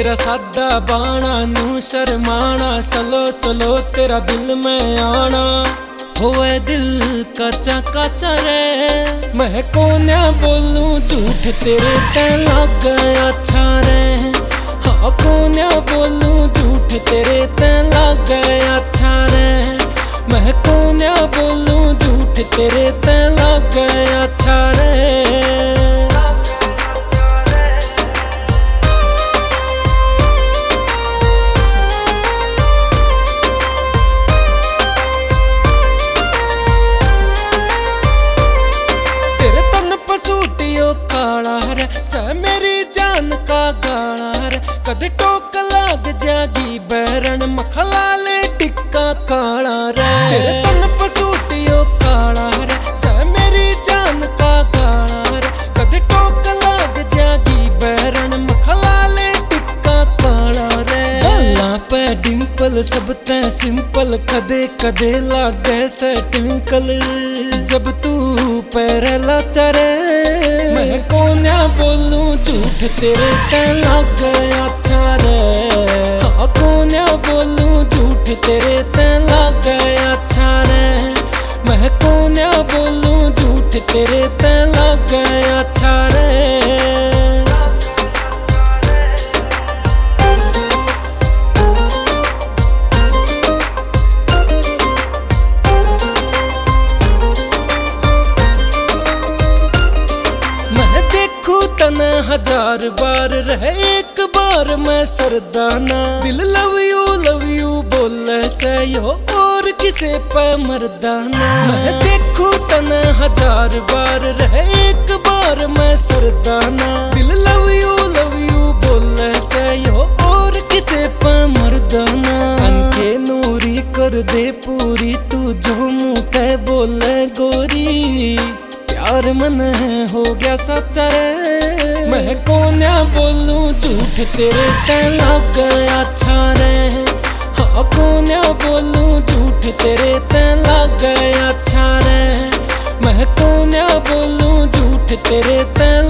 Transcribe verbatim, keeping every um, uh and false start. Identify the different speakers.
Speaker 1: तेरा सादा बाणा नू शर्माना, सलो सलो तेरा दिल में आना। होए दिल काचा काचा रे, मैं कोन्या बोलूं झूठ तेरे ते लग गया अच्छा रे। हाँ कोन्या बोलूं झूठ तेरे ते लग गया अच्छा रे। मैं कोन्या बोलूं झूठ तेरे ते लग गया अच्छा रे। काला रे स मेरी जान का गाना रे, कद टोक लाग जागी बैरन मखला ले टिक्का काला रे। तेरे तन पसूटियो काला रे स मेरी जान का गाना रे, कद टोक लाग जागी बैरन मखला ले टिक्का काला रे। गल्ला पे डिंपल सब ते सिंपल, कदे कदे लागे से ट्विंकल जब तू पैर लाचा रे। मैं कोन्या बोलूं झूठ तेरे ते लग गया अच्छा रे। हाँ कोन्या बोलूं झूठ तेरे ते लग गया अच्छा रे। मैं कोन्या बोलूं झूठ तेरे ते लग गया अच्छा रे। तने हजार बार रहे एक बार मैं सरदाना, दिल लव यू लव यू बोले से यो और किसे पे मर्दाना। मैं देखूं तने हजार बार रहे एक बार मैं सरदाना, दिल लव यू लव यू बोले से यो और किसे पे मर्दाना। अनके नूरी कर दे पूरी तू जो मुँह पे बोले गोरी, प्यार मन हो गया सच्चा रे। मैं कोन्या बोलूं झूठ तेरे ते लग गया अच्छा रे। हाँ कोन्या बोलूं झूठ तेरे ते लग गया अच्छा रे। मैं कोन्या बोलूं झूठ तेरे ते